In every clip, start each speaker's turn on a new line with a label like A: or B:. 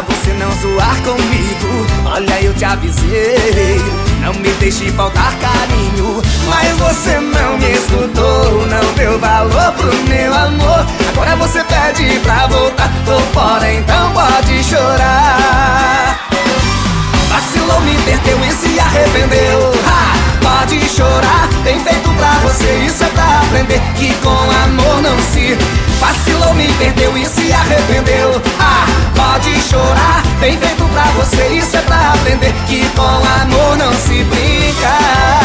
A: você não zoar comigo. Olha, eu te avisei, não me deixe faltar carinho, mas você não me escutou, não deu valor pro meu amor. Agora você pede pra voltar, tô fora, então pode chorar. Vacilou, me perdeu e se arrependeu. Pode chorar, tem feito pra você, isso é pra aprender que com amor não se. Vacilou, me perdeu e se arrependeu. Pode chorar, tem feito pra você, isso é pra aprender que com amor não se brinca.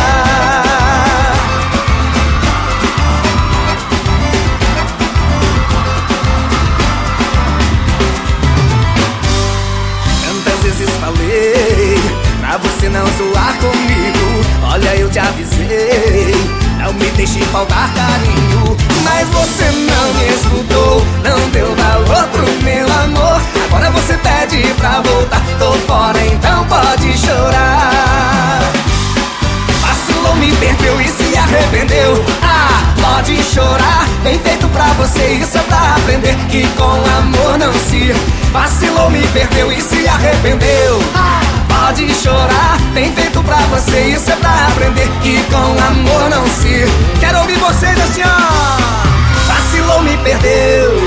A: Tantas vezes falei pra você não zoar comigo. Olha, eu te avisei, não me deixe faltar carinho, mas você não me escutou, não deu valor pro meu amor. Agora você pede pra voltar, tô fora, então pode chorar. Vacilou, me perdeu e se arrependeu. Pode chorar, bem feito pra você, isso é pra aprender que com amor não se. Vacilou, me perdeu e se arrependeu. Pode chorar, tem feito pra você, isso é pra aprender que com amor não se. Quero ouvir vocês assim, ó. Vacilou, me perdeu.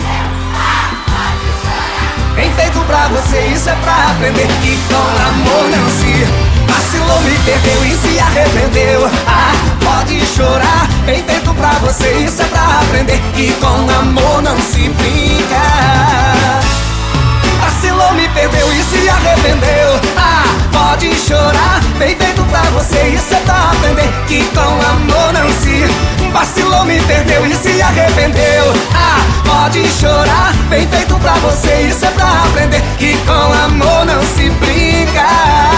A: Tem feito pra você, isso é pra aprender que com amor não se. Vacilou, me perdeu e se arrependeu. Pode chorar, tem feito pra você, isso é pra aprender que com amor não se brinca. Vacilou, me perdeu e se arrependeu. Pode chorar, bem feito pra você, isso é pra aprender que com amor não se. Vacilou, me perdeu e se arrependeu. Pode chorar, bem feito pra você, isso é pra aprender que com amor não se brinca.